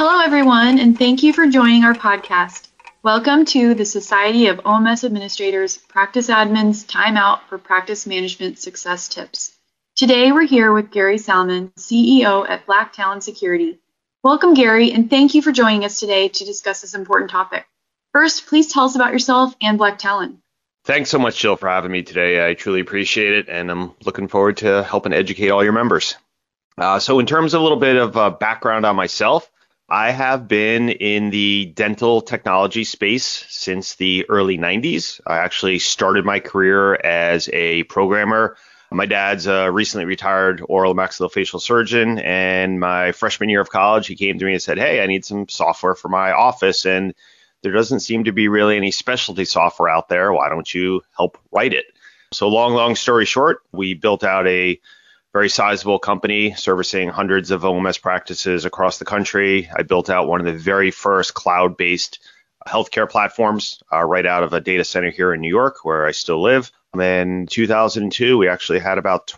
Hello, everyone, and thank you for joining our podcast. Welcome to the Society of OMS Administrators Practice Admins Timeout for Practice Management Success Tips. Today, we're here with Gary Salmon, CEO at Black Talon Security. Welcome, Gary, and thank you for joining us today to discuss this important topic. First, please tell us about yourself and Black Talon. Thanks so much, Jill, for having me today. I truly appreciate it, and I'm looking forward to helping educate all your members. So in terms of a little bit of background on myself, I have been in the dental technology space since the early 90s. I actually started my career as a programmer. My dad's a recently retired oral maxillofacial surgeon, and my freshman year of college, he came to me and said, "Hey, I need some software for my office, and there doesn't seem to be really any specialty software out there. Why don't you help write it?" So long story short, we built out a very sizable company servicing hundreds of OMS practices across the country. I built out one of the very first cloud-based healthcare platforms right out of a data center here in New York, where I still live. In 2002, we actually had about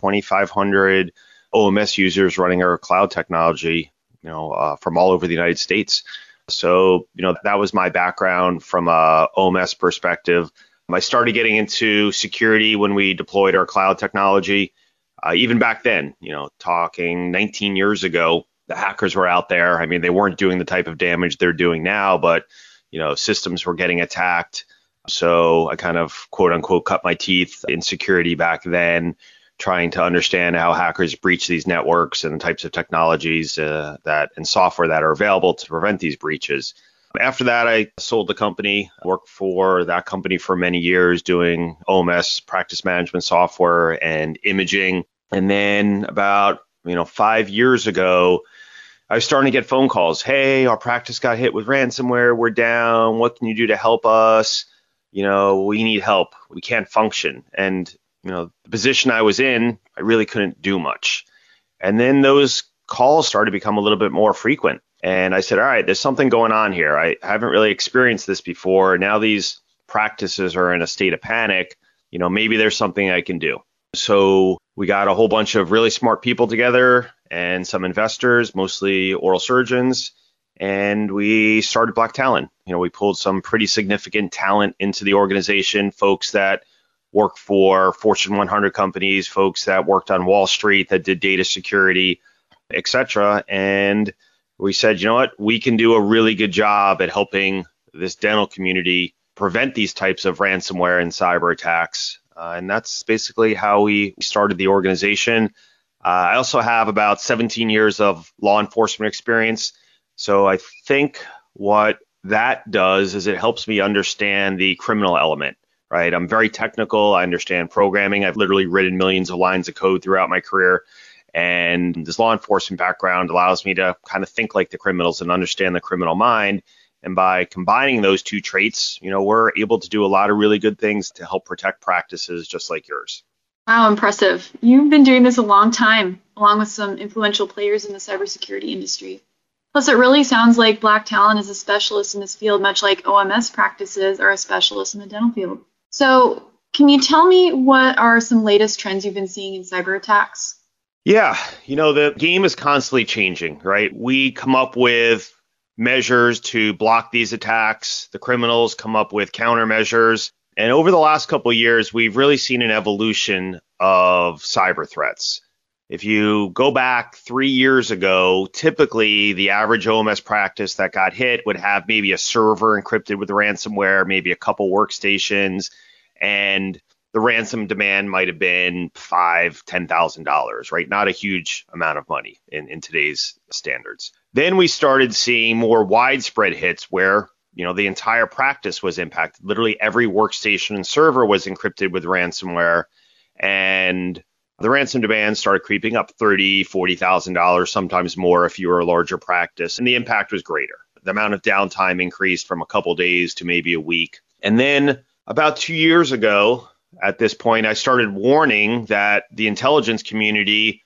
2,500 OMS users running our cloud technology, from all over the United States. So, that was my background from a OMS perspective. I started getting into security when we deployed our cloud technology. Even back then, talking 19 years ago, the hackers were out there. I mean, they weren't doing the type of damage they're doing now, but, systems were getting attacked. So I kind of, quote unquote, cut my teeth in security back then, trying to understand how hackers breach these networks and the types of technologies and software that are available to prevent these breaches. After that, I sold the company, worked for that company for many years doing OMS practice management software and imaging. And then about 5 years ago, I was starting to get phone calls. "Hey, our practice got hit with ransomware. We're down. What can you do to help us? We need help. We can't function." And the position I was in, I really couldn't do much. And then those calls started to become a little bit more frequent. And I said, all right, there's something going on here. I haven't really experienced this before. Now these practices are in a state of panic. Maybe there's something I can do. So we got a whole bunch of really smart people together and some investors, mostly oral surgeons, and we started Black Talon. We pulled some pretty significant talent into the organization, folks that work for Fortune 100 companies, folks that worked on Wall Street that did data security, et cetera. And we said, we can do a really good job at helping this dental community prevent these types of ransomware and cyber attacks. And that's basically how we started the organization. I also have about 17 years of law enforcement experience. So I think what that does is it helps me understand the criminal element, right? I'm very technical. I understand programming. I've literally written millions of lines of code throughout my career. And this law enforcement background allows me to kind of think like the criminals and understand the criminal mind. And by combining those two traits, we're able to do a lot of really good things to help protect practices just like yours. Wow, impressive. You've been doing this a long time, along with some influential players in the cybersecurity industry. Plus, it really sounds like Black Talon is a specialist in this field, much like OMS practices are a specialist in the dental field. So can you tell me what are some latest trends you've been seeing in cyber attacks? Yeah, the game is constantly changing, right? We come up with measures to block these attacks. The criminals come up with countermeasures. And over the last couple of years, we've really seen an evolution of cyber threats. If you go back 3 years ago, typically the average OMS practice that got hit would have maybe a server encrypted with ransomware, maybe a couple workstations, and the ransom demand might have been $5,000, $10,000, right? Not a huge amount of money in today's standards. Then we started seeing more widespread hits where, the entire practice was impacted. Literally every workstation and server was encrypted with ransomware, and the ransom demand started creeping up $30,000, $40,000, sometimes more if you were a larger practice, and the impact was greater. The amount of downtime increased from a couple days to maybe a week. And then about 2 years ago, at this point, I started warning that the intelligence community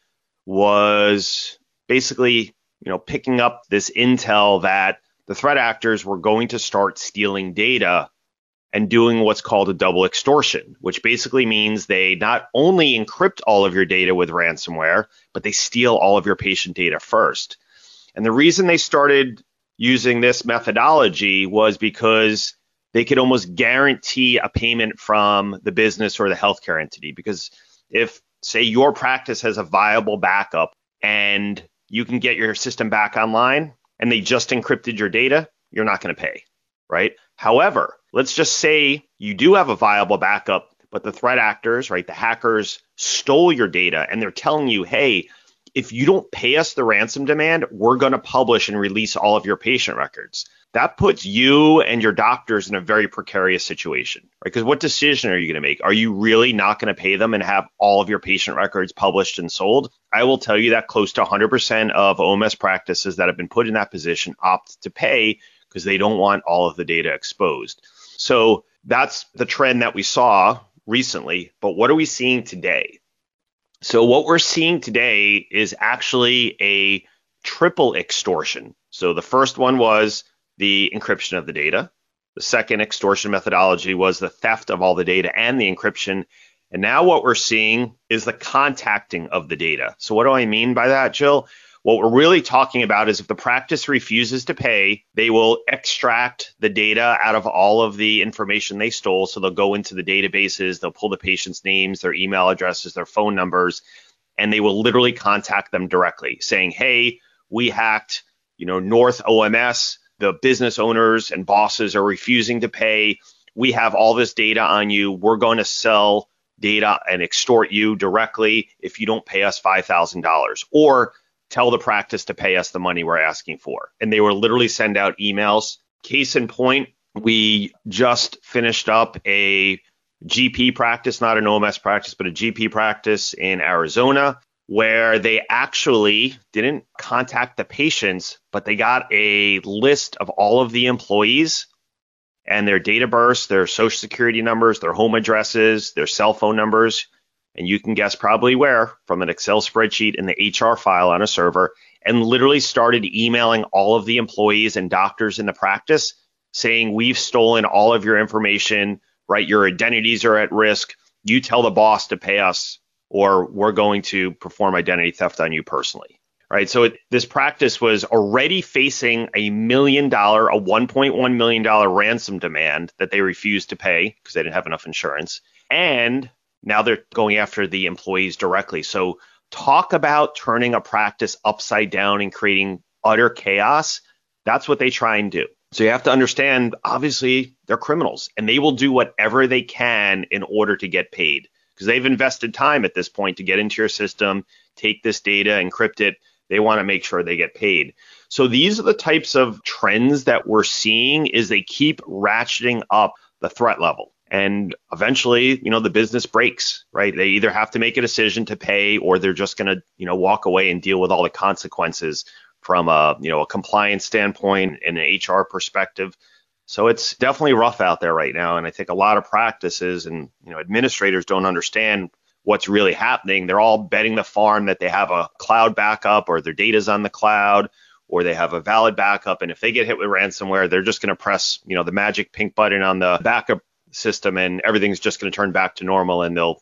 was basically, picking up this intel that the threat actors were going to start stealing data and doing what's called a double extortion, which basically means they not only encrypt all of your data with ransomware, but they steal all of your patient data first. And the reason they started using this methodology was because they could almost guarantee a payment from the business or the healthcare entity. Because if, say, your practice has a viable backup and you can get your system back online and they just encrypted your data, you're not going to pay, right? However, let's just say you do have a viable backup, but the threat actors, right, the hackers stole your data and they're telling you, hey, if you don't pay us the ransom demand, we're going to publish and release all of your patient records. That puts you and your doctors in a very precarious situation, right? Because what decision are you going to make? Are you really not going to pay them and have all of your patient records published and sold? I will tell you that close to 100% of OMS practices that have been put in that position opt to pay because they don't want all of the data exposed. So that's the trend that we saw recently. But what are we seeing today? So what we're seeing today is actually a triple extortion. So the first one was the encryption of the data. The second extortion methodology was the theft of all the data and the encryption. And now what we're seeing is the contacting of the data. So what do I mean by that, Jill? What we're really talking about is if the practice refuses to pay, they will extract the data out of all of the information they stole. So they'll go into the databases, they'll pull the patient's names, their email addresses, their phone numbers, and they will literally contact them directly saying, hey, we hacked, North OMS. The business owners and bosses are refusing to pay. We have all this data on you. We're going to sell data and extort you directly if you don't pay us $5,000. Or tell the practice to pay us the money we're asking for. And they will literally send out emails. Case in point, we just finished up a GP practice, not an OMS practice, but a GP practice in Arizona, where they actually didn't contact the patients, but they got a list of all of the employees and their date of birth, their social security numbers, their home addresses, their cell phone numbers. And you can guess probably where, from an Excel spreadsheet in the HR file on a server, and literally started emailing all of the employees and doctors in the practice saying, we've stolen all of your information, right? Your identities are at risk. You tell the boss to pay us, or we're going to perform identity theft on you personally, right? So this practice was already facing a $1.1 million ransom demand that they refused to pay because they didn't have enough insurance. And now they're going after the employees directly. So talk about turning a practice upside down and creating utter chaos. That's what they try and do. So you have to understand, obviously, they're criminals and they will do whatever they can in order to get paid because they've invested time at this point to get into your system, take this data, encrypt it. They want to make sure they get paid. So these are the types of trends that we're seeing is they keep ratcheting up the threat level. And eventually, the business breaks, right? They either have to make a decision to pay or they're just going to, walk away and deal with all the consequences from a compliance standpoint and an HR perspective. So it's definitely rough out there right now. And I think a lot of practices and, administrators don't understand what's really happening. They're all betting the farm that they have a cloud backup or their data's on the cloud or they have a valid backup. And if they get hit with ransomware, they're just going to press, the magic pink button on the backup system and everything's just going to turn back to normal and they'll,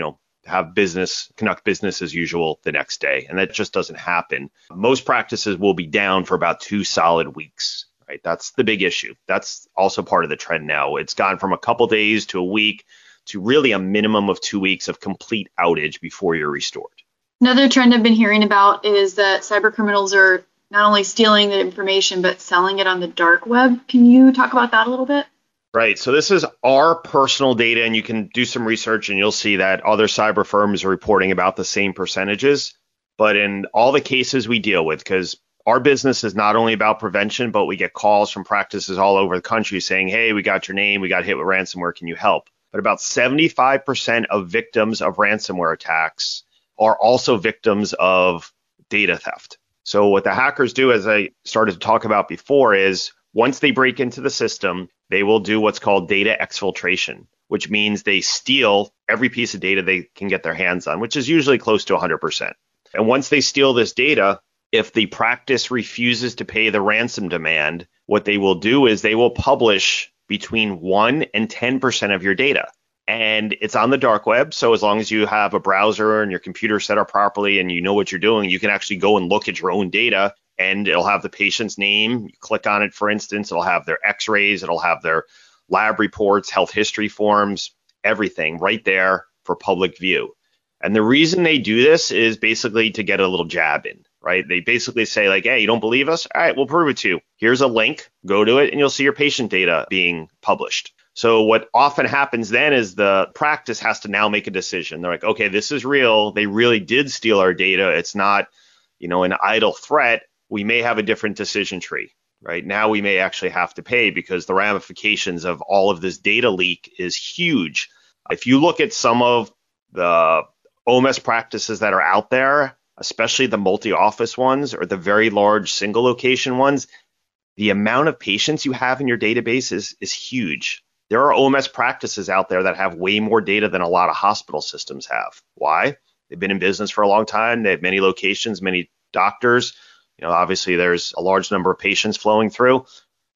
conduct business as usual the next day. And that just doesn't happen. Most practices will be down for about 2 solid weeks, right? That's the big issue. That's also part of the trend now. It's gone from a couple days to a week to really a minimum of 2 weeks of complete outage before you're restored. Another trend I've been hearing about is that cyber criminals are not only stealing the information, but selling it on the dark web. Can you talk about that a little bit? Right. So this is our personal data, and you can do some research and you'll see that other cyber firms are reporting about the same percentages. But in all the cases we deal with, because our business is not only about prevention, but we get calls from practices all over the country saying, hey, we got your name, we got hit with ransomware, can you help? But about 75% of victims of ransomware attacks are also victims of data theft. So what the hackers do, as I started to talk about before, is once they break into the system, they will do what's called data exfiltration, which means they steal every piece of data they can get their hands on, which is usually close to 100%. And once they steal this data, if the practice refuses to pay the ransom demand, what they will do is they will publish between 1 and 10% of your data. And it's on the dark web. So as long as you have a browser and your computer set up properly and you know what you're doing, you can actually go and look at your own data and it'll have the patient's name. You click on it, for instance, it'll have their x-rays, it'll have their lab reports, health history forms, everything right there for public view. And the reason they do this is basically to get a little jab in, right? They basically say like, hey, you don't believe us? All right, we'll prove it to you. Here's a link, go to it, and you'll see your patient data being published. So what often happens then is the practice has to now make a decision. They're like, okay, this is real. They really did steal our data. It's not, an idle threat. We may have a different decision tree, right? Now we may actually have to pay because the ramifications of all of this data leak is huge. If you look at some of the OMS practices that are out there, especially the multi-office ones or the very large single location ones, the amount of patients you have in your database is huge. There are OMS practices out there that have way more data than a lot of hospital systems have. Why? They've been in business for a long time. They have many locations, many doctors. Obviously there's a large number of patients flowing through.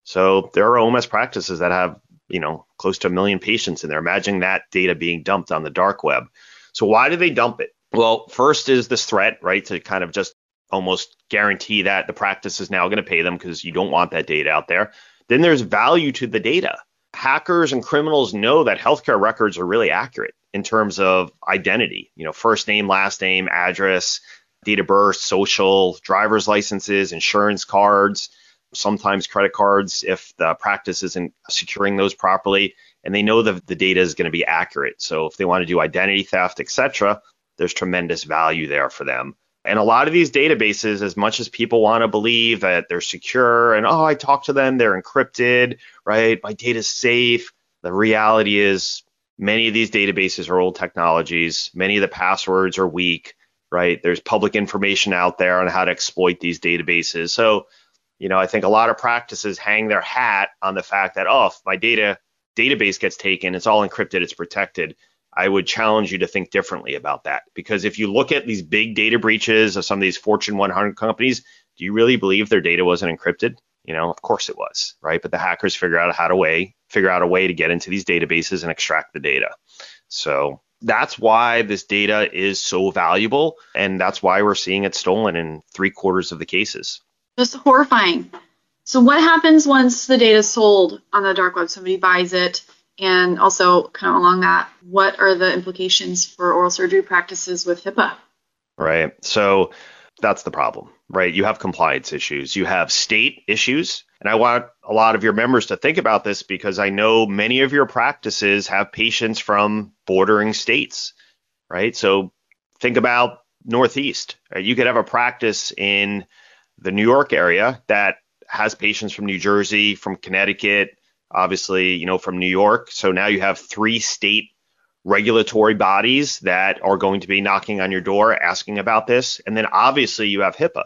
So there are OMS practices that have, close to 1 million patients in there. Imagine that data being dumped on the dark web. So why do they dump it? Well, first is this threat, right, to kind of just almost guarantee that the practice is now going to pay them because you don't want that data out there. Then there's value to the data. Hackers and criminals know that healthcare records are really accurate in terms of identity, first name, last name, address, date of birth, social, driver's licenses, insurance cards, sometimes credit cards if the practice isn't securing those properly. And they know that the data is going to be accurate. So if they want to do identity theft, etc., there's tremendous value there for them. And a lot of these databases, as much as people want to believe that they're secure and, I talked to them, they're encrypted, right? My data's safe. The reality is many of these databases are old technologies. Many of the passwords are weak, right? There's public information out there on how to exploit these databases. So, I think a lot of practices hang their hat on the fact that, if my database gets taken, it's all encrypted, it's protected. I would challenge you to think differently about that. Because if you look at these big data breaches of some of these Fortune 100 companies, do you really believe their data wasn't encrypted? Of course it was, right? But the hackers figure out a way to get into these databases and extract the data. So that's why this data is so valuable. And that's why we're seeing it stolen in 3/4 of the cases. Just horrifying. So what happens once the data is sold on the dark web? Somebody buys it. And also kind of along that, what are the implications for oral surgery practices with HIPAA? Right. So that's the problem, right? You have compliance issues. You have state issues. And I want a lot of your members to think about this because I know many of your practices have patients from bordering states, right? So think about Northeast. Right? You could have a practice in the New York area that has patients from New Jersey, from Connecticut, obviously, from New York. So now you have 3 state regulatory bodies that are going to be knocking on your door asking about this. And then obviously you have HIPAA.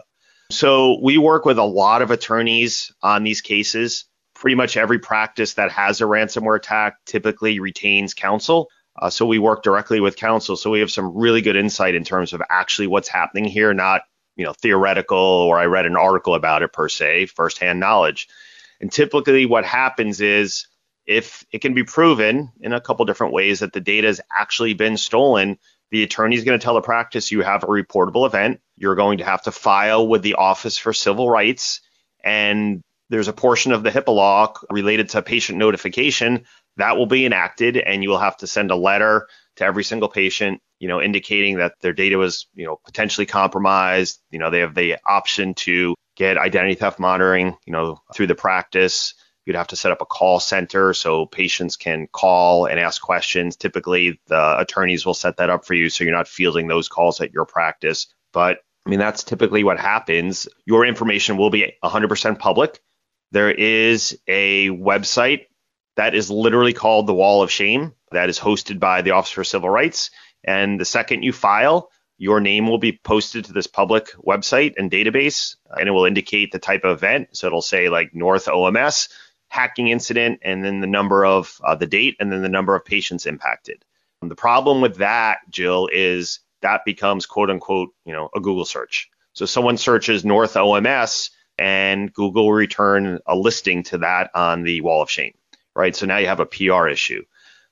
So we work with a lot of attorneys on these cases. Pretty much every practice that has a ransomware attack typically retains counsel. So we work directly with counsel. So we have some really good insight in terms of actually what's happening here, not theoretical or I read an article about it per se, firsthand knowledge. And typically what happens is if it can be proven in a couple different ways that the data has actually been stolen, the attorney is going to tell the practice you have a reportable event. You're going to have to file with the Office for Civil Rights. And there's a portion of the HIPAA law related to patient notification that will be enacted. And you will have to send a letter to every single patient, indicating that their data was, potentially compromised. They have the option to get identity theft monitoring, through the practice. You'd have to set up a call center so patients can call and ask questions. Typically, the attorneys will set that up for you so you're not fielding those calls at your practice. But that's typically what happens. Your information will be 100% public. There is a website that is literally called the Wall of Shame that is hosted by the Office for Civil Rights. And the second you file, your name will be posted to this public website and database, and it will indicate the type of event. So it'll say like North OMS hacking incident, and then the number of the date, and then the number of patients impacted. And the problem with that, Jill, is that becomes quote unquote, a Google search. So someone searches North OMS and Google will return a listing to that on the Wall of Shame, right? So now you have a PR issue.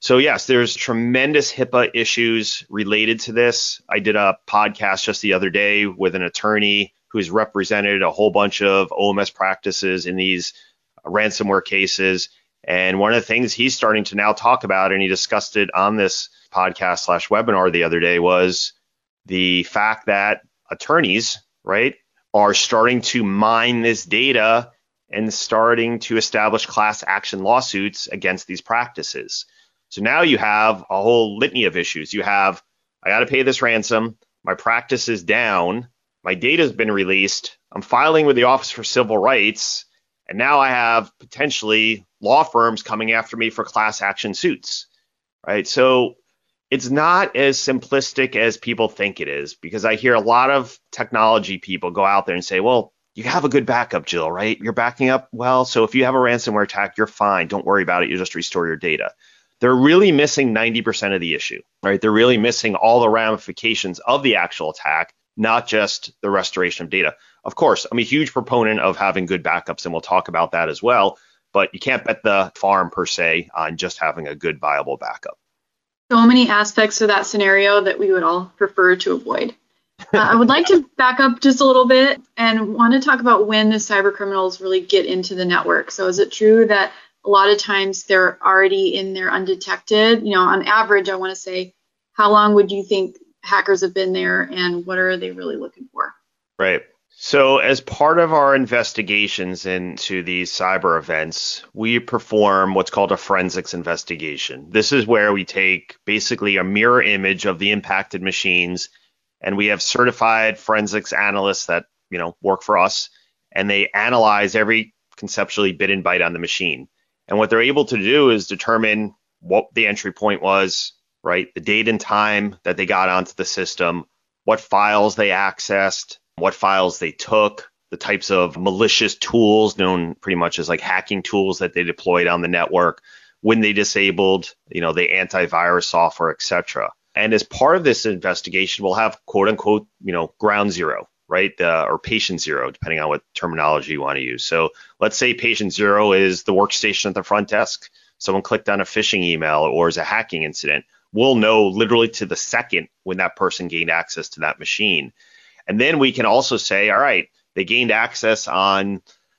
So yes, there's tremendous HIPAA issues related to this. I did a podcast just the other day with an attorney who's represented a whole bunch of OMS practices in these ransomware cases. And one of the things he's starting to now talk about, and he discussed it on this podcast/webinar the other day, was the fact that attorneys, right, are starting to mine this data and starting to establish class action lawsuits against these practices. So now you have a whole litany of issues. You have, I got to pay this ransom, my practice is down, my data has been released, I'm filing with the Office for Civil Rights, and now I have potentially law firms coming after me for class action suits, right? So it's not as simplistic as people think it is, because I hear a lot of technology people go out there and say, well, you have a good backup, Jill, right? You're backing up well. So if you have a ransomware attack, you're fine. Don't worry about it. You just restore your data. They're really missing 90% of the issue, right? They're really missing all the ramifications of the actual attack, not just the restoration of data. Of course, I'm a huge proponent of having good backups, and we'll talk about that as well. But you can't bet the farm per se on just having a good, viable backup. So many aspects of that scenario that we would all prefer to avoid. I would like to back up just a little bit and want to talk about when the cyber criminals really get into the network. So is it true that a lot of times they're already in there undetected? You know, on average, I want to say, how long would you think hackers have been there, and what are they really looking for? Right. So as part of our investigations into these cyber events, we perform what's called a forensics investigation. This is where we take basically a mirror image of the impacted machines, and we have certified forensics analysts that, work for us, and they analyze every conceptually bit and byte on the machine. And what they're able to do is determine what the entry point was, right? The date and time that they got onto the system, what files they accessed, what files they took, the types of malicious tools known pretty much as like hacking tools that they deployed on the network, when they disabled, the antivirus software, etc. And as part of this investigation, we'll have quote unquote, ground zero, right? Or patient zero, depending on what terminology you want to use. So let's say patient zero is the workstation at the front desk. Someone clicked on a phishing email or is a hacking incident. We'll know literally to the second when that person gained access to that machine. And then we can also say, all right, they gained access on,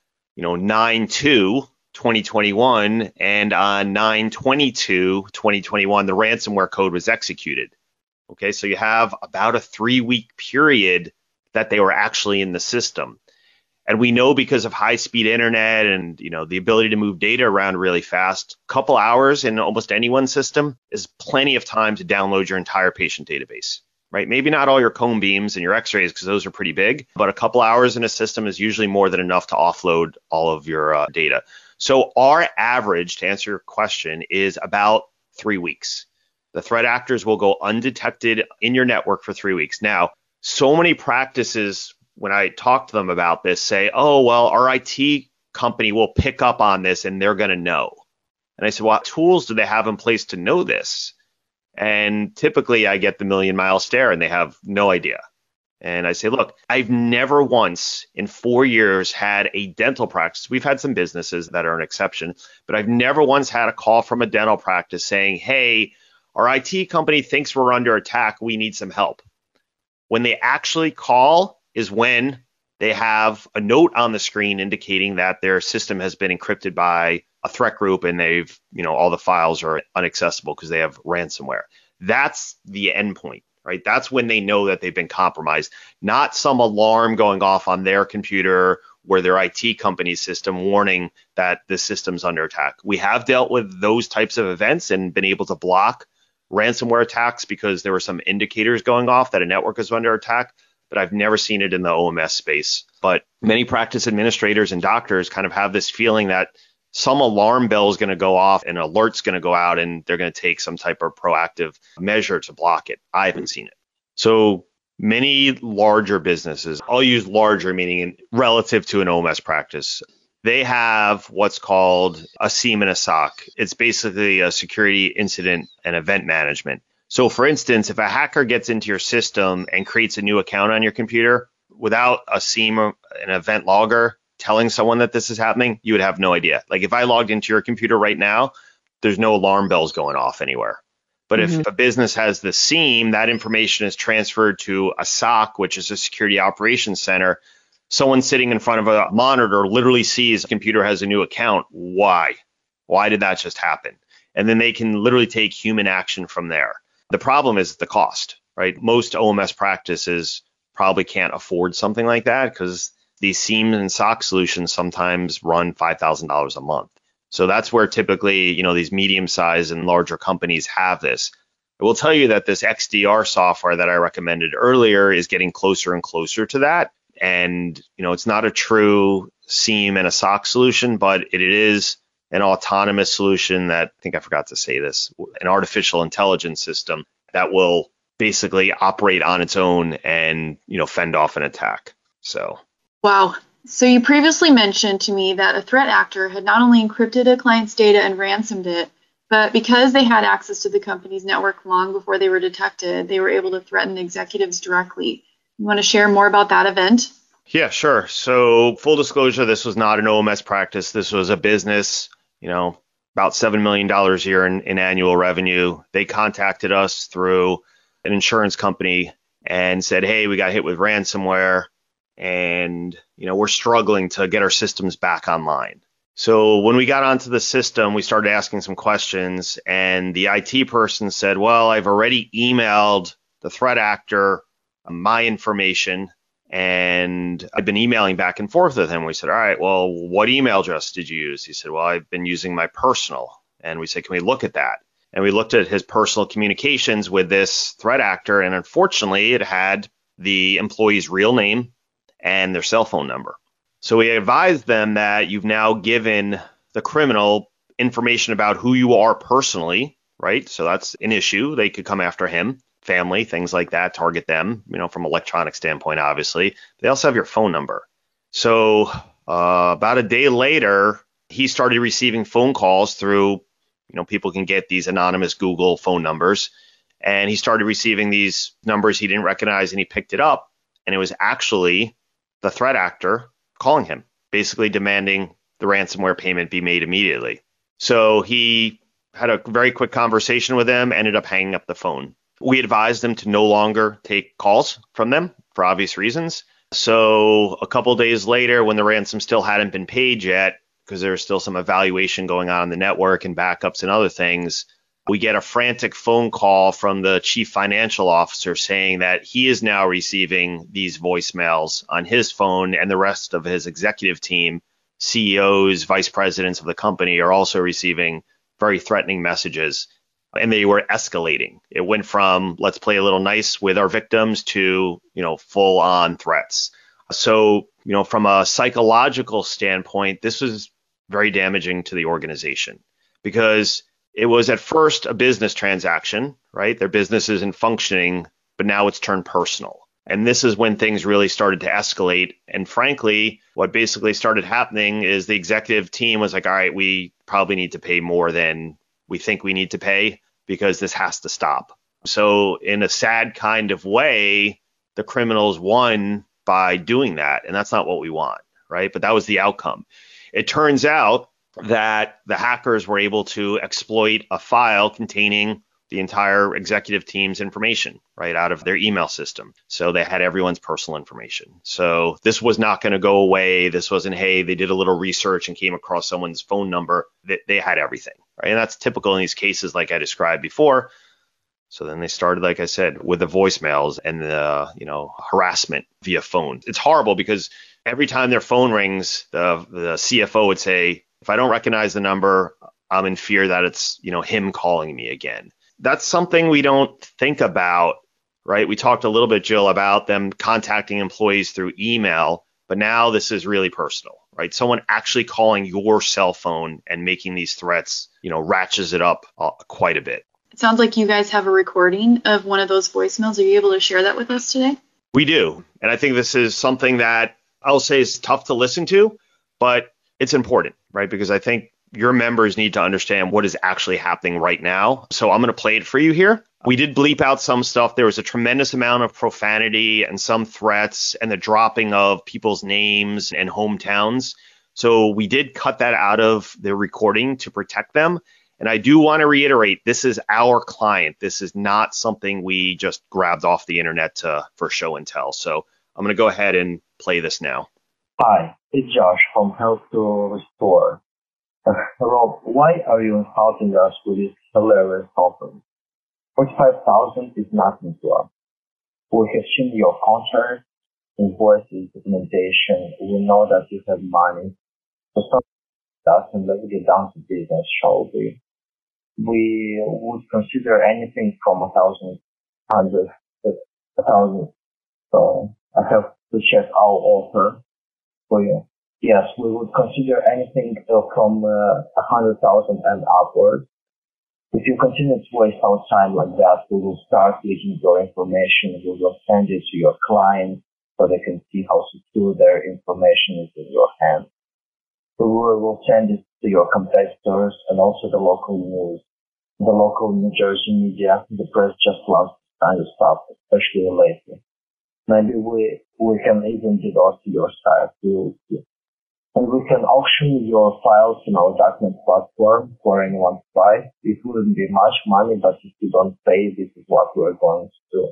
9/2/2021, and on 9/22/2021, the ransomware code was executed. Okay, so you have about a 3-week period that they were actually in the system. And we know because of high-speed internet and, the ability to move data around really fast, a couple hours in almost anyone's system is plenty of time to download your entire patient database. Right? Maybe not all your cone beams and your x-rays, because those are pretty big, but a couple hours in a system is usually more than enough to offload all of your data. So our average, to answer your question, is about 3 weeks. The threat actors will go undetected in your network for 3 weeks. Now, so many practices, when I talk to them about this, say, oh, well, our IT company will pick up on this and they're going to know. And I said, what tools do they have in place to know this? And typically I get the million-mile stare and they have no idea. And I say, look, I've never once in 4 years had a dental practice. We've had some businesses that are an exception, but I've never once had a call from a dental practice saying, hey, our IT company thinks we're under attack. We need some help. When they actually call is when they have a note on the screen indicating that their system has been encrypted by a threat group and they've, all the files are inaccessible because they have ransomware. That's the endpoint, right? That's when they know that they've been compromised, not some alarm going off on their computer or their IT company's system warning that the system's under attack. We have dealt with those types of events and been able to block ransomware attacks because there were some indicators going off that a network is under attack, but I've never seen it in the OMS space. But many practice administrators and doctors kind of have this feeling that some alarm bell is going to go off and alert's going to go out and they're going to take some type of proactive measure to block it. I haven't seen it. So many larger businesses, I'll use larger meaning relative to an OMS practice, they have what's called a SIEM and a SOC. It's basically a security incident and event management. So for instance, if a hacker gets into your system and creates a new account on your computer without a SIEM or an event logger telling someone that this is happening, you would have no idea. Like if I logged into your computer right now, there's no alarm bells going off anywhere. But if a business has the SIEM, that information is transferred to a SOC, which is a security operations center. Someone sitting in front of a monitor literally sees the computer has a new account. Why? Why did that just happen? And then they can literally take human action from there. The problem is the cost, right? Most OMS practices probably can't afford something like that because these SIEM and SOC solutions sometimes run $5,000 a month. So that's where typically, these medium-sized and larger companies have this. I will tell you that this XDR software that I recommended earlier is getting closer and closer to that. And, it's not a true SIEM and a SOC solution, but it is an autonomous solution that, I think I forgot to say this, an artificial intelligence system that will basically operate on its own and, fend off an attack. So. Wow. So you previously mentioned to me that a threat actor had not only encrypted a client's data and ransomed it, but because they had access to the company's network long before they were detected, they were able to threaten executives directly. You want to share more about that event? Yeah, sure. So full disclosure, this was not an OMS practice. This was a business, about $7 million a year in annual revenue. They contacted us through an insurance company and said, hey, we got hit with ransomware and, we're struggling to get our systems back online. So when we got onto the system, we started asking some questions and the IT person said, well, I've already emailed the threat actor my information and I've been emailing back and forth with him. We said, all right, well, what email address did you use? He said, well, I've been using my personal. And we said, can we look at that? And we looked at his personal communications with this threat actor. And unfortunately, it had the employee's real name and their cell phone number. So we advised them that you've now given the criminal information about who you are personally, right? So that's an issue. They could come after him, family, things like that, target them, from an electronic standpoint, obviously. They also have your phone number. So about a day later, he started receiving phone calls through, people can get these anonymous Google phone numbers. And he started receiving these numbers he didn't recognize and he picked it up. And it was actually the threat actor calling him, basically demanding the ransomware payment be made immediately. So he had a very quick conversation with them, ended up hanging up the phone. We advised him to no longer take calls from them for obvious reasons. So a couple of days later, when the ransom still hadn't been paid yet, because there was still some evaluation going on in the network and backups and other things, we get a frantic phone call from the chief financial officer saying that he is now receiving these voicemails on his phone and the rest of his executive team, CEOs, vice presidents of the company are also receiving very threatening messages. And they were escalating. It went from let's play a little nice with our victims to, full on threats. So, from a psychological standpoint, this was very damaging to the organization because it was at first a business transaction, right? Their business isn't functioning, but now it's turned personal. And this is when things really started to escalate. And frankly, what basically started happening is the executive team was like, all right, we probably need to pay more than we think we need to pay because this has to stop. So in a sad kind of way, the criminals won by doing that. And that's not what we want, right? But that was the outcome. It turns out that the hackers were able to exploit a file containing the entire executive team's information right out of their email system. So they had everyone's personal information. So this was not going to go away. This wasn't, hey, they did a little research and came across someone's phone number. They had everything, right? And that's typical in these cases like I described before. So then they started, like I said, with the voicemails and the, harassment via phone. It's horrible because every time their phone rings, the CFO would say, if I don't recognize the number, I'm in fear that it's, him calling me again. That's something we don't think about, right? We talked a little bit, Jill, about them contacting employees through email, but now this is really personal, right? Someone actually calling your cell phone and making these threats, ratchets it up quite a bit. It sounds like you guys have a recording of one of those voicemails. Are you able to share that with us today? We do. And I think this is something that I'll say is tough to listen to, but it's important, right? Because I think your members need to understand what is actually happening right now. So I'm going to play it for you here. We did bleep out some stuff. There was a tremendous amount of profanity and some threats and the dropping of people's names and hometowns. So we did cut that out of the recording to protect them. And I do want to reiterate, this is our client. This is not something we just grabbed off the internet for show and tell. So I'm going to go ahead and play this now. Hi, it's Josh from Health to Restore. Rob, why are you insulting us with this hilarious conference? 45,000 is nothing to us. We have seen your contract, invoices, documentation. We know that you have money. So stop us and let's get down to business, shall we? We would consider anything from 1,000, 1,000. So I have to check our offer for you. Yes, we would consider anything from 100,000 and upwards. If you continue to waste our time like that, we will start leaking your information. We will send it to your clients so they can see how secure their information is in your hands. We will send it to your competitors and also the local news. The local New Jersey media, the press just loves this kind of stuff, especially lately. Maybe we can even DDoS your site. And we can auction your files in our document platform for anyone to buy. It wouldn't be much money, but if you don't pay, this is what we're going to do.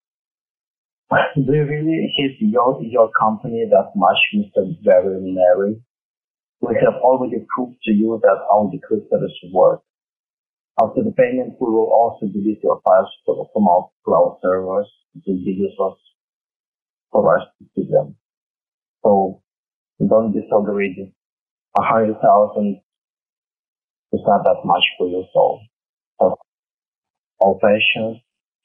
Do you really hate your company that much, Mr. Very Larry? We have already proved to you that our decryptors work. After the payment, we will also delete your files from our cloud servers. It will be useless for us to see them. So don't be so greedy. 100,000 is not that much for you, so all patience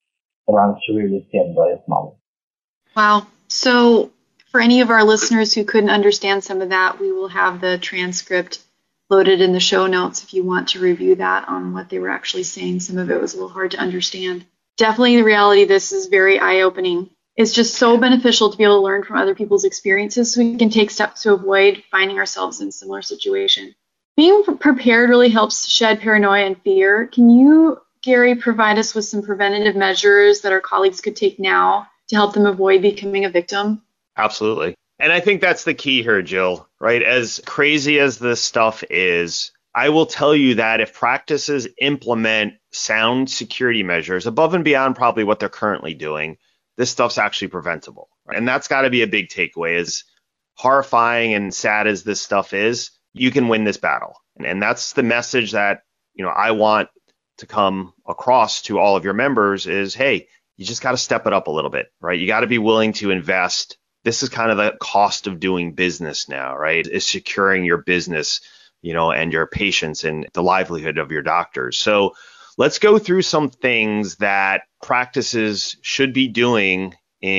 runs really thin by this money. Wow. So for any of our listeners who couldn't understand some of that, we will have the transcript loaded in the show notes if you want to review that on what they were actually saying. Some of it was a little hard to understand. Definitely the reality of this is very eye-opening. It's just so beneficial to be able to learn from other people's experiences so we can take steps to avoid finding ourselves in a similar situation. Being prepared really helps shed paranoia and fear. Can you, Gary, provide us with some preventative measures that our colleagues could take now to help them avoid becoming a victim? Absolutely. And I think that's the key here, Jill, right? As crazy as this stuff is, I will tell you that if practices implement sound security measures above and beyond probably what they're currently doing, this stuff's actually preventable. And that's got to be a big takeaway. As horrifying and sad as this stuff is, you can win this battle. And that's the message that, I want to come across to all of your members is, hey, you just got to step it up a little bit, right? You got to be willing to invest. This is kind of the cost of doing business now, right? Is securing your business, and your patients and the livelihood of your doctors. So let's go through some things that practices should be doing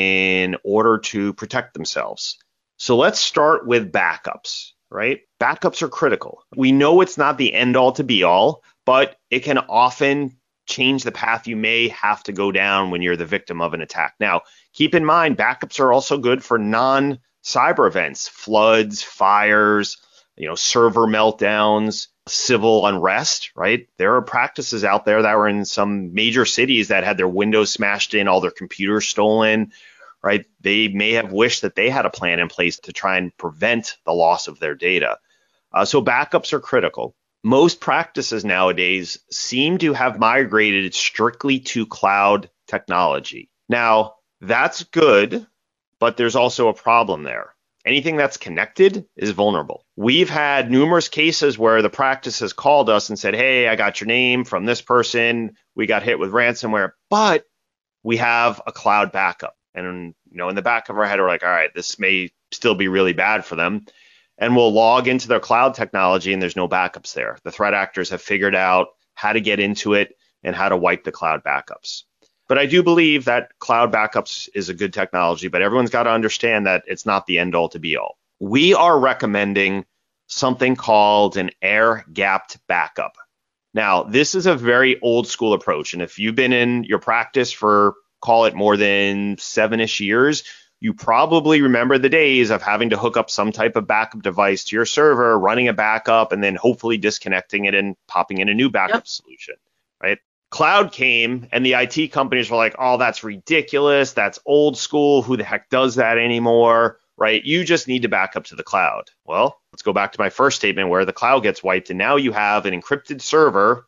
in order to protect themselves. So let's start with backups, right? Backups are critical. We know it's not the end all to be all, but it can often change the path you may have to go down when you're the victim of an attack. Now, keep in mind, backups are also good for non-cyber events, floods, fires, server meltdowns, civil unrest, right? There are practices out there that were in some major cities that had their windows smashed in, all their computers stolen, right? They may have wished that they had a plan in place to try and prevent the loss of their data. So backups are critical. Most practices nowadays seem to have migrated strictly to cloud technology. Now, that's good, but there's also a problem there. Anything that's connected is vulnerable. We've had numerous cases where the practice has called us and said, hey, I got your name from this person. We got hit with ransomware, but we have a cloud backup. And, in the back of our head, we're like, all right, this may still be really bad for them. And we'll log into their cloud technology and there's no backups there. The threat actors have figured out how to get into it and how to wipe the cloud backups. But I do believe that cloud backups is a good technology, but everyone's got to understand that it's not the end all to be all. We are recommending something called an air-gapped backup. Now, this is a very old school approach. And if you've been in your practice for, call it more than 7-ish years, you probably remember the days of having to hook up some type of backup device to your server, running a backup, and then hopefully disconnecting it and popping in a new backup solution, right? Cloud came and the IT companies were like, oh, that's ridiculous. That's old school. Who the heck does that anymore, right? You just need to back up to the cloud. Well, let's go back to my first statement where the cloud gets wiped and now you have an encrypted server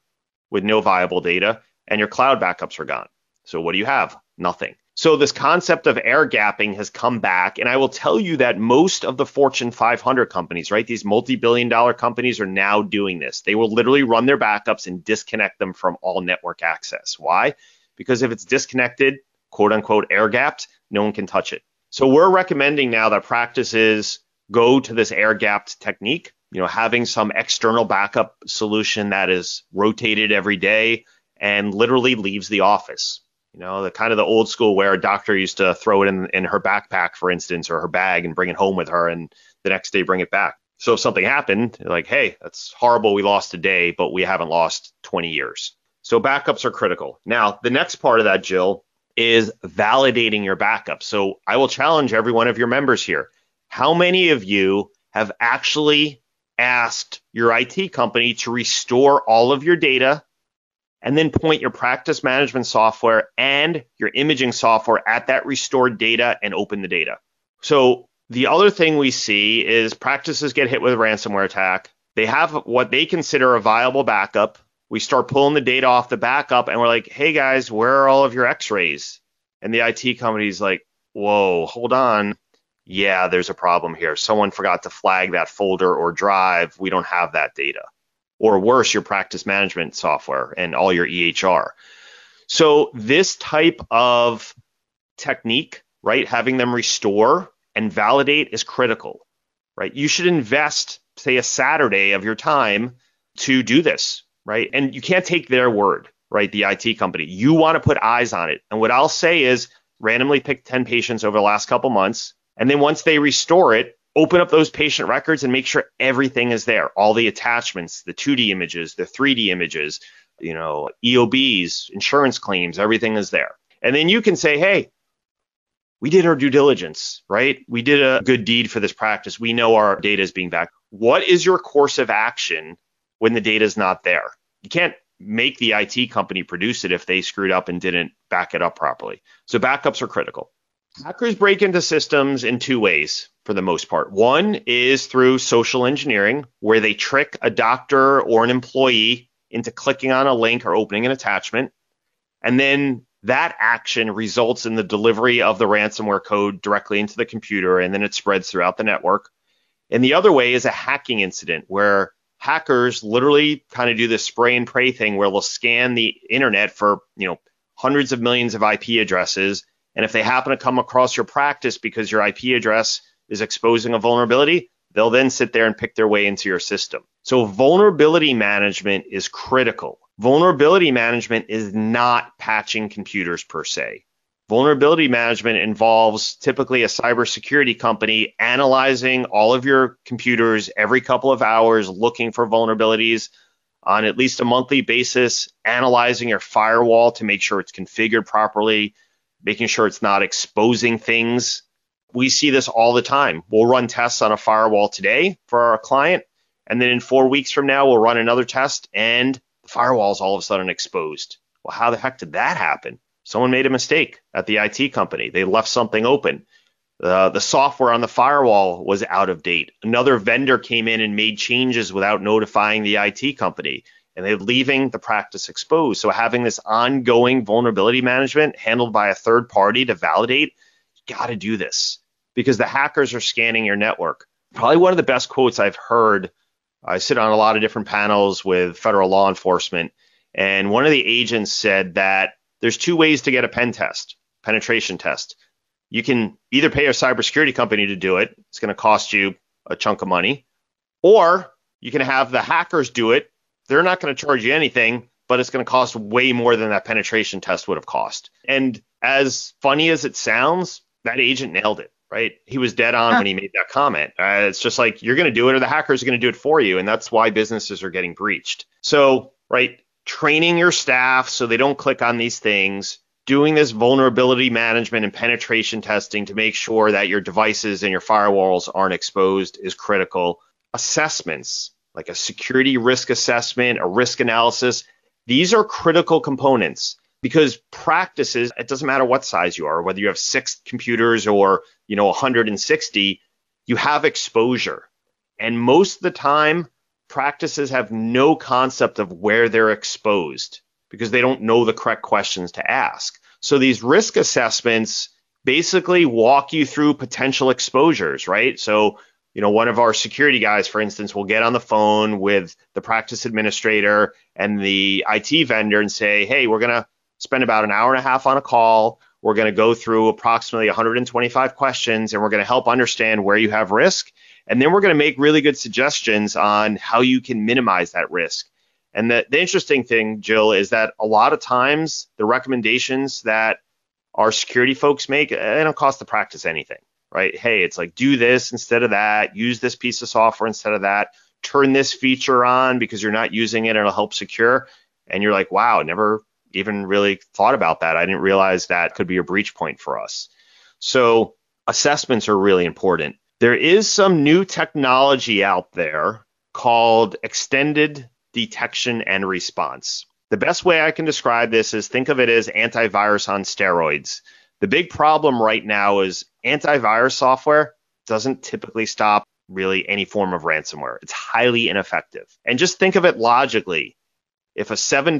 with no viable data, and your cloud backups are gone. So what do you have? Nothing. So this concept of air gapping has come back. And I will tell you that most of the Fortune 500 companies, right, these multi-billion-dollar companies are now doing this. They will literally run their backups and disconnect them from all network access. Why? Because if it's disconnected, quote unquote, air gapped, no one can touch it. So we're recommending now that practices go to this air gapped technique, having some external backup solution that is rotated every day and literally leaves the office. The kind of the old school where a doctor used to throw it in her backpack, for instance, or her bag and bring it home with her and the next day bring it back. So if something happened, like, hey, that's horrible, we lost a day, but we haven't lost 20 years. So backups are critical. Now, the next part of that, Jill, is validating your backup. So I will challenge every one of your members here. How many of you have actually asked your IT company to restore all of your data and then point your practice management software and your imaging software at that restored data and open the data? So the other thing we see is practices get hit with a ransomware attack. They have what they consider a viable backup. We start pulling the data off the backup and we're like, hey guys, where are all of your x-rays? And the IT company's like, whoa, hold on. Yeah, there's a problem here. Someone forgot to flag that folder or drive. We don't have that data. Or worse, your practice management software and all your EHR. So this type of technique, right, having them restore and validate is critical, right? You should invest, say, a Saturday of your time to do this, right? And you can't take their word, right? The IT company. You want to put eyes on it. And what I'll say is randomly pick 10 patients over the last couple months. And then once they restore it, open up those patient records and make sure everything is there. All the attachments, the 2D images, the 3D images, EOBs, insurance claims, everything is there. And then you can say, hey, we did our due diligence, right? We did a good deed for this practice. We know our data is being backed. What is your course of action when the data is not there? You can't make the IT company produce it if they screwed up and didn't back it up properly. So backups are critical. Hackers break into systems in two ways for the most part. One is through social engineering, where they trick a doctor or an employee into clicking on a link or opening an attachment. And then that action results in the delivery of the ransomware code directly into the computer, and then it spreads throughout the network. And the other way is a hacking incident where hackers literally kind of do this spray and pray thing where they'll scan the internet for, hundreds of millions of IP addresses. And if they happen to come across your practice because your IP address is exposing a vulnerability, they'll then sit there and pick their way into your system. So vulnerability management is critical. Vulnerability management is not patching computers per se. Vulnerability management involves typically a cybersecurity company analyzing all of your computers every couple of hours, looking for vulnerabilities on at least a monthly basis, analyzing your firewall to make sure it's configured properly, making sure it's not exposing things. We see this all the time. We'll run tests on a firewall today for our client, and then in 4 weeks from now, we'll run another test, and the firewall is all of a sudden exposed. Well, how the heck did that happen? Someone made a mistake at the IT company. They left something open. The software on the firewall was out of date. Another vendor came in and made changes without notifying the IT company, and they're leaving the practice exposed. So having this ongoing vulnerability management handled by a third party to validate, you got to do this because the hackers are scanning your network. Probably one of the best quotes I've heard. I sit on a lot of different panels with federal law enforcement, and one of the agents said that there's two ways to get a penetration test. You can either pay a cybersecurity company to do it. It's going to cost you a chunk of money. Or you can have the hackers do it. They're not going to charge you anything, but it's going to cost way more than that penetration test would have cost. And as funny as it sounds, that agent nailed it, right? He was dead on when he made that comment. It's just like, you're going to do it or the hackers are going to do it for you. And that's why businesses are getting breached. So, right, training your staff so they don't click on these things, doing this vulnerability management and penetration testing to make sure that your devices and your firewalls aren't exposed is critical. Assessments, like a security risk assessment, a risk analysis, these are critical components because practices, it doesn't matter what size you are, whether you have 6 computers or 160, you have exposure. And most of the time, practices have no concept of where they're exposed because they don't know the correct questions to ask. So these risk assessments basically walk you through potential exposures, right? So, one of our security guys, for instance, will get on the phone with the practice administrator and the IT vendor and say, hey, we're going to spend about an hour and a half on a call. We're going to go through approximately 125 questions, and we're going to help understand where you have risk. And then we're going to make really good suggestions on how you can minimize that risk. And the interesting thing, Jill, is that a lot of times the recommendations that our security folks make, they don't cost the practice anything, right? Hey, it's like, do this instead of that, use this piece of software instead of that, turn this feature on because you're not using it, it'll help secure. And you're like, wow, never even really thought about that. I didn't realize that could be a breach point for us. So assessments are really important. There is some new technology out there called extended detection and response. The best way I can describe this is think of it as antivirus on steroids. The big problem right now is antivirus software doesn't typically stop really any form of ransomware. It's highly ineffective. And just think of it logically. If a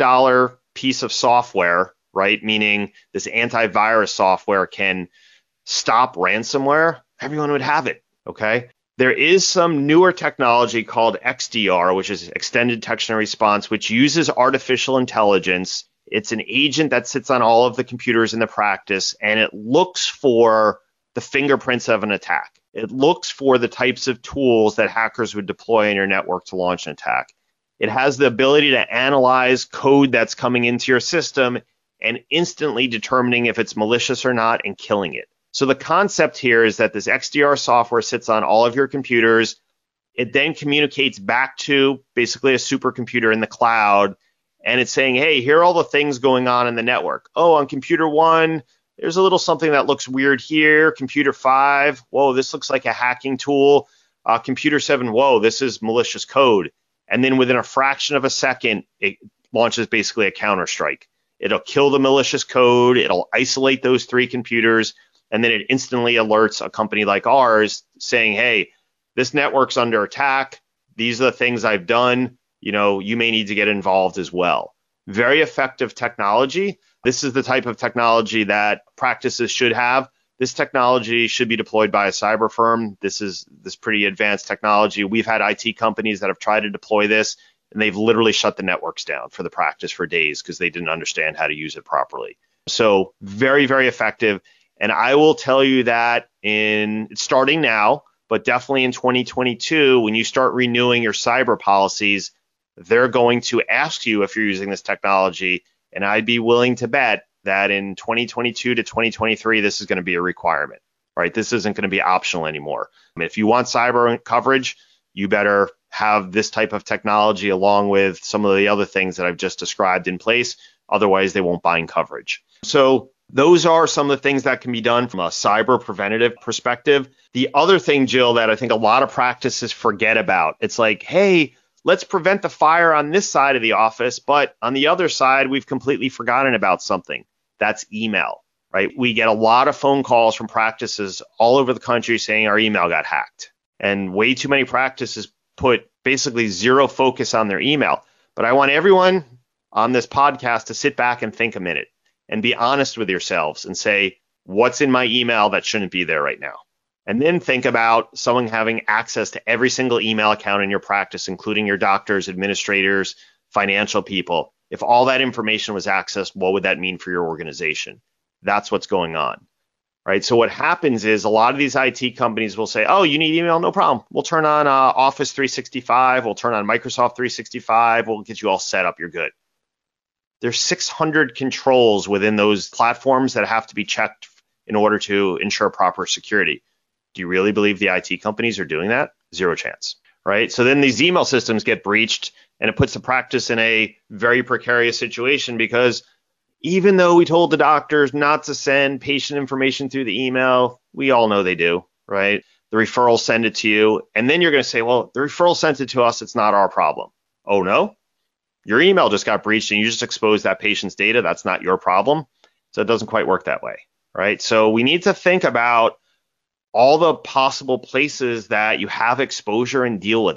$7 piece of software, right, meaning this antivirus software can stop ransomware, everyone would have it, okay? There is some newer technology called XDR, which is Extended Detection and Response, which uses artificial intelligence. It's an agent that sits on all of the computers in the practice, and it looks for the fingerprints of an attack. It looks for the types of tools that hackers would deploy in your network to launch an attack. It has the ability to analyze code that's coming into your system and instantly determining if it's malicious or not and killing it. So the concept here is that this XDR software sits on all of your computers. It then communicates back to basically a supercomputer in the cloud, and it's saying, hey, here are all the things going on in the network. Oh, on computer 1, there's a little something that looks weird here. Computer 5, whoa, this looks like a hacking tool. Computer 7, whoa, this is malicious code. And then within a fraction of a second, it launches basically a counterstrike. It'll kill the malicious code. It'll isolate those 3 computers. And then it instantly alerts a company like ours saying, hey, this network's under attack. These are the things I've done. You may need to get involved as well. Very effective technology. This is the type of technology that practices should have. This technology should be deployed by a cyber firm. This is pretty advanced technology. We've had IT companies that have tried to deploy this, and they've literally shut the networks down for the practice for days because they didn't understand how to use it properly. So very, very effective. And I will tell you that it's starting now, but definitely in 2022, when you start renewing your cyber policies, they're going to ask you if you're using this technology. And I'd be willing to bet that in 2022 to 2023, this is going to be a requirement, right? This isn't going to be optional anymore. If you want cyber coverage, you better have this type of technology along with some of the other things that I've just described in place. Otherwise, they won't bind coverage. So those are some of the things that can be done from a cyber preventative perspective. The other thing, Jill, that I think a lot of practices forget about, it's like, hey, let's prevent the fire on this side of the office, but on the other side, we've completely forgotten about something. That's email, right? We get a lot of phone calls from practices all over the country saying our email got hacked. And way too many practices put basically zero focus on their email. But I want everyone on this podcast to sit back and think a minute and be honest with yourselves and say, what's in my email that shouldn't be there right now? And then think about someone having access to every single email account in your practice, including your doctors, administrators, financial people. If all that information was accessed, what would that mean for your organization? That's what's going on, right? So what happens is a lot of these IT companies will say, oh, you need email? No problem. We'll turn on Office 365. We'll turn on Microsoft 365. We'll get you all set up. You're good. There's 600 controls within those platforms that have to be checked in order to ensure proper security. Do you really believe the IT companies are doing that? Zero chance, right? So then these email systems get breached, and it puts the practice in a very precarious situation because even though we told the doctors not to send patient information through the email, we all know they do, right? The referral send it to you, and then you're going to say, well, the referral sent it to us. It's not our problem. Oh, no? Your email just got breached and you just exposed that patient's data. That's not your problem. So it doesn't quite work that way, right? So we need to think about all the possible places that you have exposure and deal with it.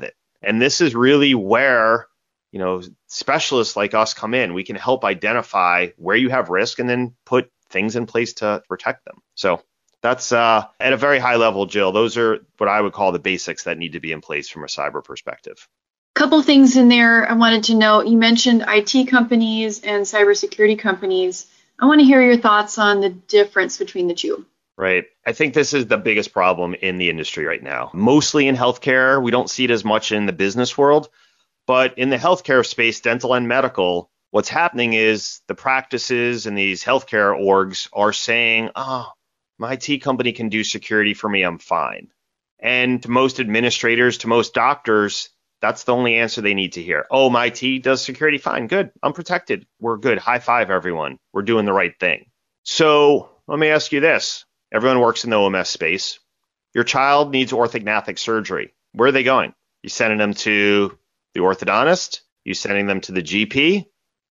And this is really where, specialists like us come in. We can help identify where you have risk and then put things in place to protect them. So that's at a very high level, Jill. Those are what I would call the basics that need to be in place from a cyber perspective. Couple things in there I wanted to know. You mentioned IT companies and cybersecurity companies. I want to hear your thoughts on the difference between the two. Right. I think this is the biggest problem in the industry right now. Mostly in healthcare. We don't see it as much in the business world. But in the healthcare space, dental and medical, what's happening is the practices and these healthcare orgs are saying, my IT company can do security for me, I'm fine. And to most administrators, to most doctors, that's the only answer they need to hear. Oh, my IT does security, fine, good, I'm protected, we're good, high five everyone, we're doing the right thing. So let me ask you this. Everyone works in the OMS space. Your child needs orthognathic surgery. Where are they going? You sending them to the orthodontist? You sending them to the GP?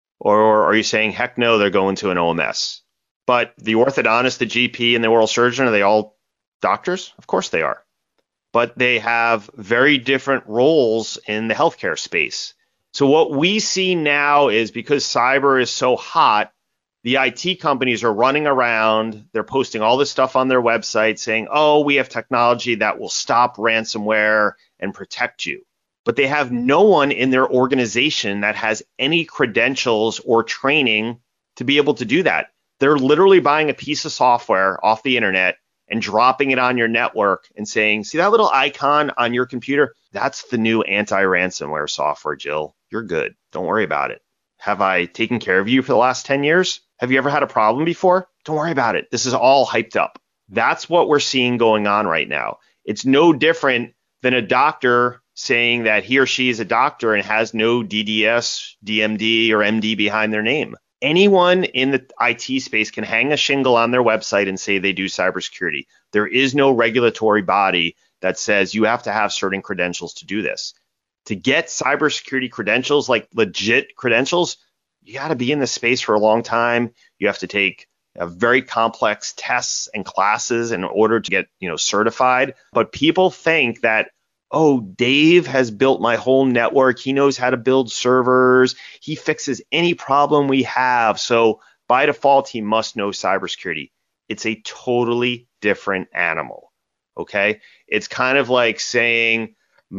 Or are you saying, heck no, they're going to an OMS? But the orthodontist, the GP, and the oral surgeon, are they all doctors? Of course they are. But they have very different roles in the healthcare space. So what we see now is because cyber is so hot, the IT companies are running around, they're posting all this stuff on their website saying, oh, we have technology that will stop ransomware and protect you. But they have no one in their organization that has any credentials or training to be able to do that. They're literally buying a piece of software off the internet and dropping it on your network and saying, see that little icon on your computer? That's the new anti-ransomware software, Jill. You're good. Don't worry about it. Have I taken care of you for the last 10 years? Have you ever had a problem before? Don't worry about it. This is all hyped up. That's what we're seeing going on right now. It's no different than a doctor saying that he or she is a doctor and has no DDS, DMD, or MD behind their name. Anyone in the IT space can hang a shingle on their website and say they do cybersecurity. There is no regulatory body that says you have to have certain credentials to do this. To get cybersecurity credentials, like legit credentials, you got to be in the space for a long time. You have to take very complex tests and classes in order to get, certified. But people think that, oh, Dave has built my whole network. He knows how to build servers. He fixes any problem we have. So by default, he must know cybersecurity. It's a totally different animal. Okay. It's kind of like saying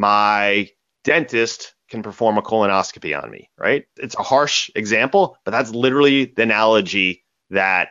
my dentist can perform a colonoscopy on me, right? It's a harsh example, but that's literally the analogy that,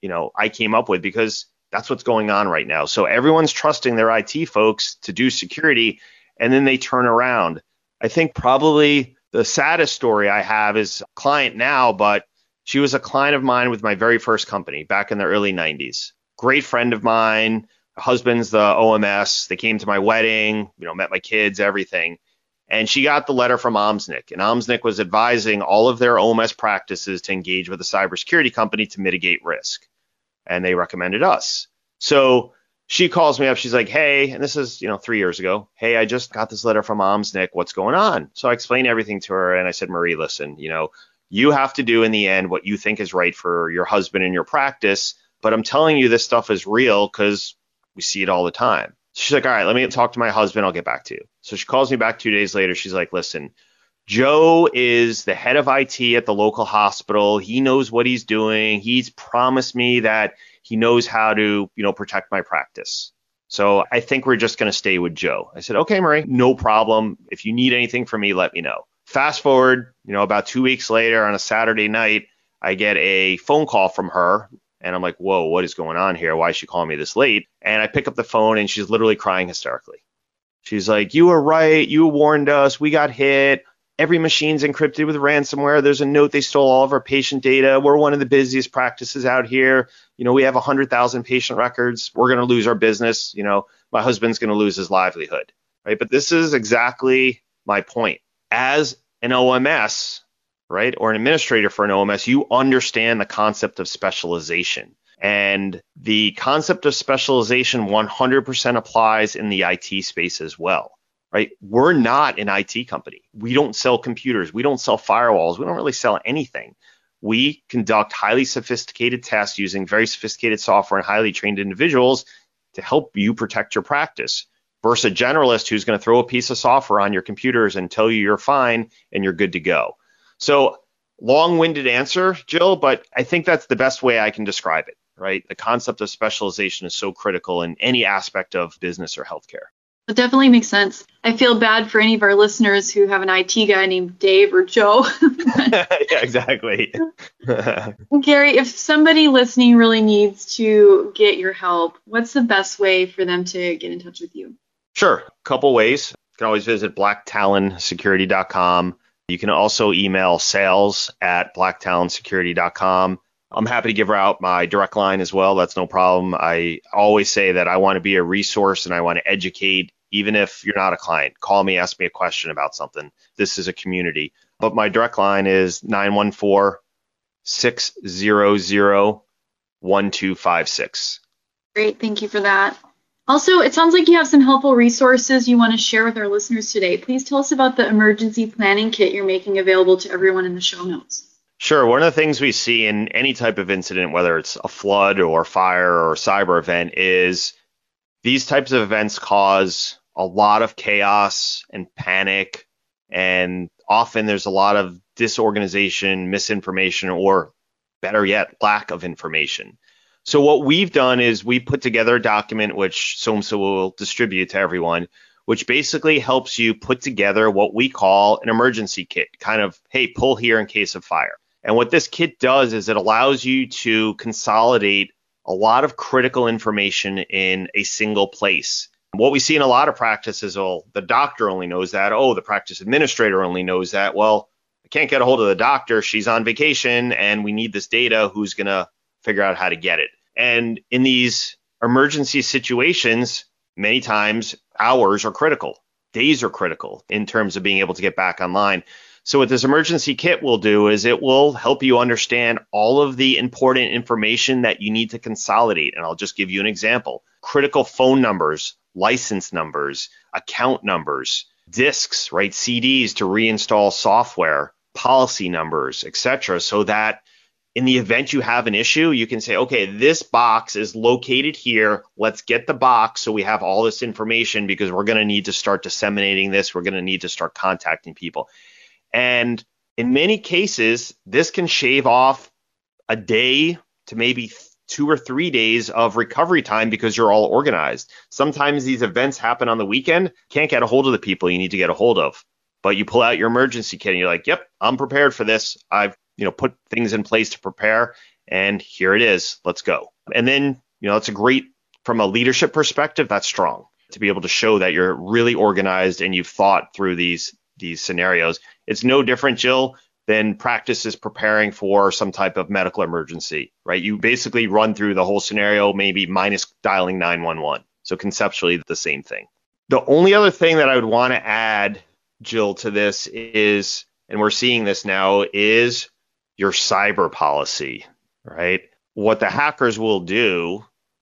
I came up with because that's what's going on right now. So everyone's trusting their IT folks to do security, and then they turn around. I think probably the saddest story I have is a client now, but she was a client of mine with my very first company back in the early 90s. Great friend of mine. Her husband's the OMS. They came to my wedding, met my kids, everything. And she got the letter from Omsnick, and Omsnick was advising all of their OMS practices to engage with a cybersecurity company to mitigate risk. And they recommended us. So she calls me up. She's like, hey, and this is, 3 years ago. Hey, I just got this letter from Omsnick. What's going on? So I explained everything to her. And I said, Marie, listen, you have to do in the end what you think is right for your husband and your practice. But I'm telling you, this stuff is real because we see it all the time. She's like, all right, let me talk to my husband. I'll get back to you. So she calls me back 2 days later. She's like, listen, Joe is the head of IT at the local hospital. He knows what he's doing. He's promised me that he knows how to, protect my practice. So I think we're just going to stay with Joe. I said, okay, Marie, no problem. If you need anything from me, let me know. Fast forward, about 2 weeks later on a Saturday night, I get a phone call from her. And I'm like, whoa, what is going on here? Why is she calling me this late? And I pick up the phone and she's literally crying hysterically. She's like, you were right. You warned us. We got hit. Every machine's encrypted with ransomware. There's a note they stole all of our patient data. We're one of the busiest practices out here. We have 100,000 patient records. We're going to lose our business. My husband's going to lose his livelihood. Right. But this is exactly my point. As an OMS, right, or an administrator for an OMS, you understand the concept of specialization. And the concept of specialization 100% applies in the IT space as well, right? We're not an IT company. We don't sell computers. We don't sell firewalls. We don't really sell anything. We conduct highly sophisticated tests using very sophisticated software and highly trained individuals to help you protect your practice. versus a generalist who's going to throw a piece of software on your computers and tell you you're fine and you're good to go. So long-winded answer, Jill, but I think that's the best way I can describe it, right? The concept of specialization is so critical in any aspect of business or healthcare. It definitely makes sense. I feel bad for any of our listeners who have an IT guy named Dave or Joe. Yeah, exactly. Gary, if somebody listening really needs to get your help, what's the best way for them to get in touch with you? Sure. A couple ways. You can always visit blacktalonsecurity.com. You can also email sales@blacktalonsecurity.com. I'm happy to give out my direct line as well. That's no problem. I always say that I want to be a resource and I want to educate. Even if you're not a client, call me, ask me a question about something. This is a community. But my direct line is 914-600-1256. Great. Thank you for that. Also, it sounds like you have some helpful resources you want to share with our listeners today. Please tell us about the emergency planning kit you're making available to everyone in the show notes. Sure. One of the things we see in any type of incident, whether it's a flood or fire or cyber event, is these types of events cause a lot of chaos and panic, and often there's a lot of disorganization, misinformation, or better yet, lack of information. So what we've done is we put together a document which SOMSA will distribute to everyone, which basically helps you put together what we call an emergency kit, kind of, hey, pull here in case of fire. And what this kit does is it allows you to consolidate a lot of critical information in a single place. What we see in a lot of practices, the doctor only knows that. Oh, the practice administrator only knows that. Well, I can't get a hold of the doctor. She's on vacation and we need this data. Who's going to figure out how to get it? And in these emergency situations, many times hours are critical. Days are critical in terms of being able to get back online. So what this emergency kit will do is it will help you understand all of the important information that you need to consolidate. And I'll just give you an example. Critical phone numbers, license numbers, account numbers, disks, right? CDs to reinstall software, policy numbers, etc. So that in the event you have an issue, you can say, okay, this box is located here. Let's get the box so we have all this information because we're going to need to start disseminating this. We're going to need to start contacting people. And in many cases, this can shave off a day to maybe 2 or 3 days of recovery time because you're all organized. Sometimes these events happen on the weekend. Can't get a hold of the people you need to get a hold of. But you pull out your emergency kit and you're like, yep, I'm prepared for this. I've put things in place to prepare. And here it is. Let's go. And then, it's a great, from a leadership perspective, that's strong to be able to show that you're really organized and you've thought through these scenarios. It's no different, Jill, than practices preparing for some type of medical emergency, right? You basically run through the whole scenario, maybe minus dialing 911. So conceptually, the same thing. The only other thing that I would want to add, Jill, to this is, and we're seeing this now, is your cyber policy, right? What the hackers will do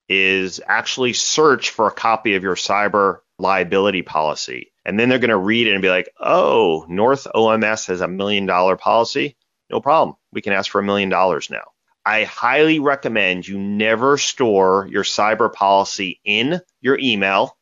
is actually search for a copy of your cyber liability policy. And then they're going to read it and be like, oh, North OMS has $1 million policy. No problem. We can ask for $1 million now. I highly recommend you never store your cyber policy in your email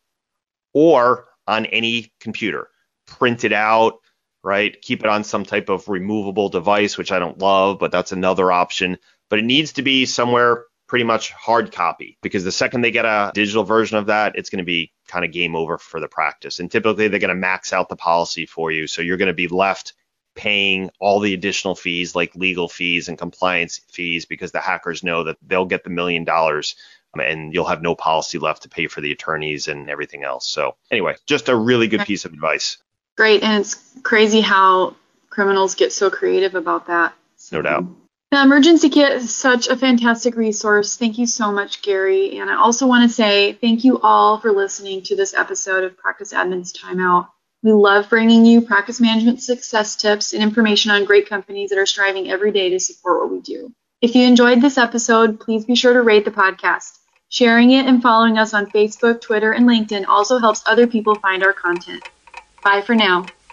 or on any computer. Print it out, right? Keep it on some type of removable device, which I don't love, but that's another option. But it needs to be somewhere pretty much hard copy, because the second they get a digital version of that, it's going to be kind of game over for the practice. And typically they're going to max out the policy for you. So you're going to be left paying all the additional fees like legal fees and compliance fees, because the hackers know that they'll get the $1 million and you'll have no policy left to pay for the attorneys and everything else. So anyway, just a really good piece of advice. Great. And it's crazy how criminals get so creative about that. No doubt. The emergency kit is such a fantastic resource. Thank you so much, Gary. And I also want to say thank you all for listening to this episode of Practice Admin's Timeout. We love bringing you practice management success tips and information on great companies that are striving every day to support what we do. If you enjoyed this episode, please be sure to rate the podcast. Sharing it and following us on Facebook, Twitter, and LinkedIn also helps other people find our content. Bye for now.